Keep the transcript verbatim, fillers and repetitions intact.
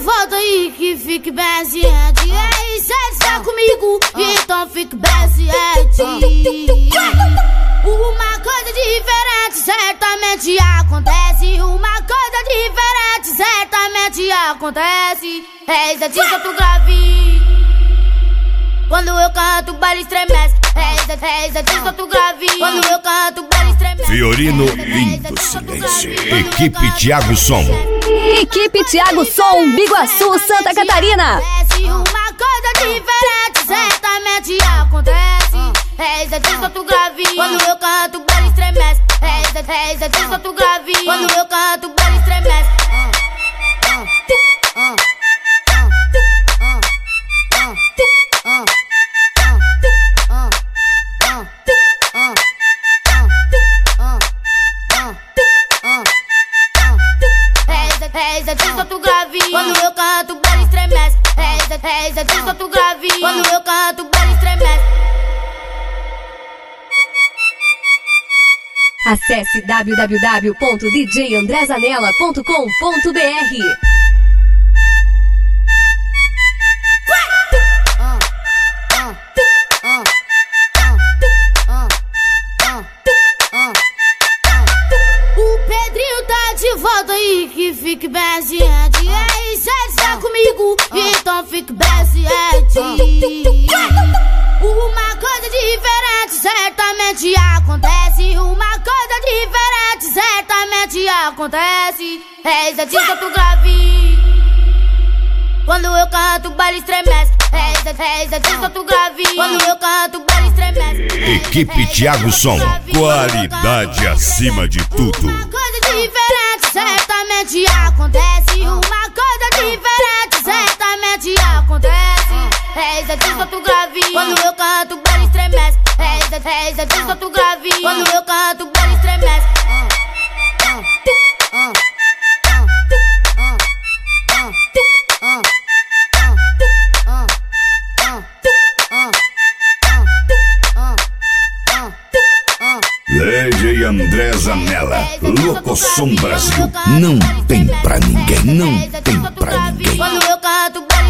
volta aí que fique bem ciente. Ei, cê está comigo, então fique bem ciente. Uma coisa diferente certamente acontece. Uma coisa diferente certamente acontece. Eis a tinta tu grave. Quando eu canto, o baile estremece. Eis a tinta tu grave. Quando eu canto, o baile estremece. Fiorino, lindo silêncio. Equipe Thiago Som. Equipe Thiago Som, Biguaçu, Santa Catarina. Uma coisa diferente certamente acontece. Eis a tinta tu grave. Quando eu canto, o baile estremece. Eis a tinta tu grave. Quando eu canto, o baile estremece. Eis a tinta tu grave. Quando eu canto, o baile estremece. Eis a tinta tu grave. Quando eu canto, o baile estremece. Acesse w w w ponto d j andré zanella ponto com ponto b r. Volta aí que fique bem ciente. Ei, cê está comigo, então fique bem ciente. Uma coisa diferente certamente acontece. Uma coisa diferente certamente acontece. Eis a tinta tu grave. Quando eu canto, o baile estremece. Eis a tinta tu grave. Quando eu canto, o baile estremece. Equipe Thiago Som, qualidade acima de tudo. Uma coisa diferente certamente acontece. Uma coisa diferente certamente acontece. Eis a tinta tu grave. Quando eu canto, o baile estremece. Eis a tinta tu grave. Quando eu canto, o baile estremece. D J André Zanella, Locosom Brasil. Não tem pra ninguém, não tem pra ninguém. Quando eu canto,